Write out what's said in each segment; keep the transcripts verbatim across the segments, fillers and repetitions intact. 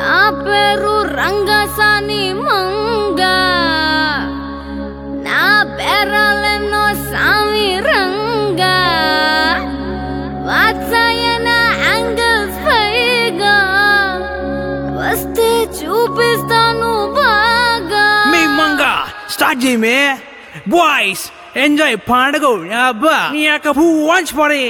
నా పేరు రంగసాని మంగ, నా పేరాలెన్నో సామి రంగ, వాత్సాయన యాంగిల్స్ పైగా వస్తే చూపిస్తాను బాగా. మీ మంగ స్టార్ట్ చేయమే బాయ్స్, ఎంజాయ్ పండుగ. అబ్బా నీ యొక్క పూ వాంచ్ పడే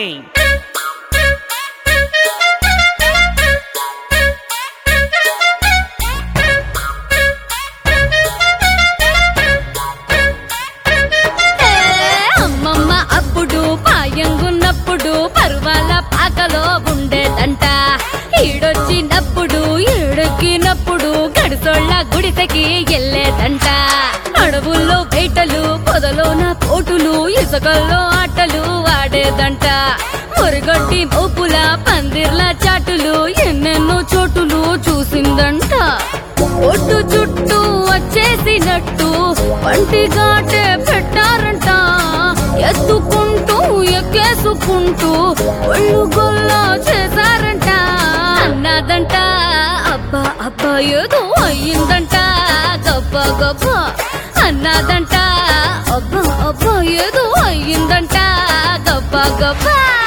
పాయంగున్నప్పుడు పరువాల పాకలో ఉండేదంట, ఈడొచ్చినప్పుడు ఏడెక్కినప్పుడు గడిసోళ్ళ గుడిసెకి వెళ్ళేదంట. అడవుల్లో వేటలు, పొదలోన పోటులు, ఇసుకల్లో ఆటలు ఆడేదంట. మురుగొట్టి మోపుల పందిర్ల చాటులు ఎన్నెన్నో చోటులు చూసిందంట. ఒట్టు చుట్టూ వచ్చేసినట్టు పంటి గాటే పెట్టారంట. ఎత్తుకుంటూ ఎక్కేసుకుంటూ ఒళ్ళు గొల్లా చేశారంట. అన్నదంట అబ్బా అబ్బా ఏదో అయ్యిందంట, గబ్బ గబ్బ అన్నదంట. అబ్బా అబ్బా ఏదో అయ్యిందంట, గబ్బ గబ్బ.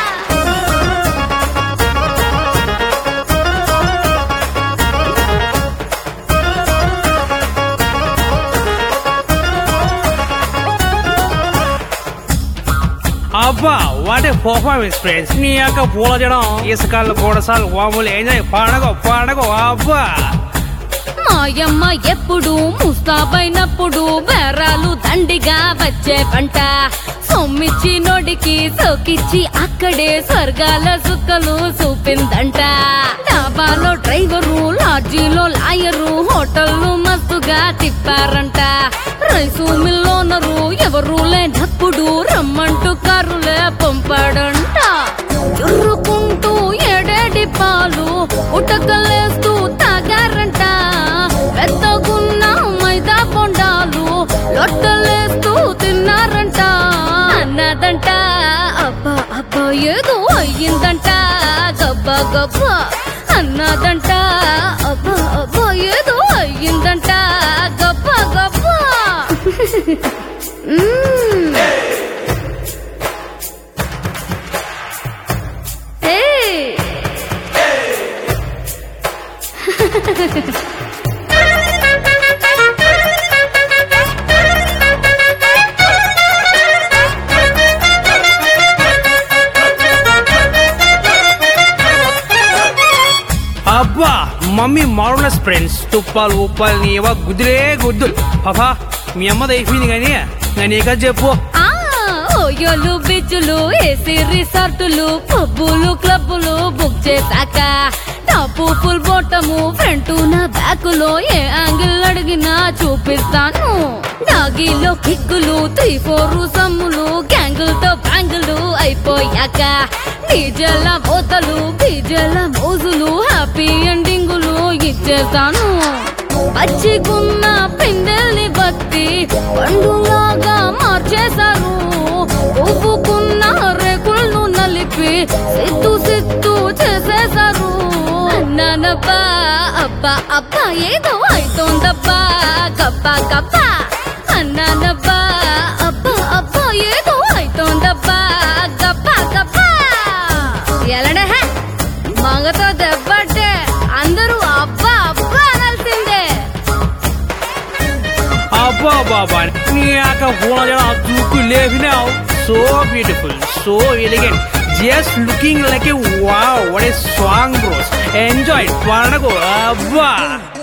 అబ్బా వాట్ ఏ పర్ఫార్మెన్స్ ఫ్రెండ్స్. నీ యొక్క పూల జడం, ఇసుకలు, గోడసాలు, వాములు ఎంజాయ్ పండుగ పండుగ. అబ్బా మాయమ్మ ఎప్పుడు ముస్తాబైనప్పుడు బేరాలు దండిగా వచ్చే పంట. సొమ్మిచ్చి నోడికి సోకిచ్చి అక్కడే స్వర్గాల సుక్కలు చూపిందంట. డాబాలో డ్రైవరు, లాడ్జీలో లాయరు, హోటల్లు మస్తుగా తిప్పారంట. రైసు మిల్లోనరు ఎవరు లేనప్పుడు రమ్మంటూ కారులే పంపాడంట. చుర్రుకుంటూ ఏడేడి పాలు ఉటకలేస్తూ తాగారంట. పెద్దగున్న మైదా బొండాలు లొట్టలేస్తూ తిన్నారంట. అన్నదంట అబ్బా అబ్బా ఏదో అయ్యిందంట, గబ్బ గబ్బ అన్నదంట. అబ్బా అబ్బా ఏదో అయ్యిందంట, గబ్బ గబ్బ. అబ్బా మమ్మీ మారునస్ ఫ్రెండ్స్, తుప్పాలు ఉప్పాలు నీవ గుద్దులే గుద్దులు. పాపా మీ అమ్మది అయిపోయింది కానీ నీక చెప్పు. ఓయోలు బీచ్లు, ఏసీ రిసార్టులు, పబ్బులు, క్లబ్బులు బుక్ చేశాక టాపు ఫుల్ బోటము, ఫ్రంట్ నా బ్యాకులో ఏ యాంగిల్ అడిగినా చూపిస్తాను. డాగీలో కిక్కులు, త్రీ ఫోర్ సమ్ములు, గ్యాంగులతో బ్యాంగులు అయిపోయాక డీజేల మోతలు, డీజేల మోజులు, హ్యాపీ ఎండింగులు ఇచ్చేస్తాను. పచ్చిగున్న పిందెల్ని బట్టి పండులాగా మార్చేశారు. పువ్వుకున్న రేకులను నలిపి సిత్తు సిత్తు చేసేశారు. అన్నానబ్బా అబ్బా అబ్బా ఏదో అయితోందబ్బా, గబ్బ గబ్బ అన్నానబ్బా. అబ్బా అబ్బా ఏదో అయితోందబ్బా, గబ్బ గబ్బ. ఎలడే మగతో దెబ్బట్టే అందరూ అబ్బా అబ్బా అనాల్సిందే. అబ్బా బాబా నీ యొక్క పూల జడం దూకు లేపినావు. So beautiful, so elegant, just looking like a wow. What a song bros. Enjoy పండుగ. అబ్బా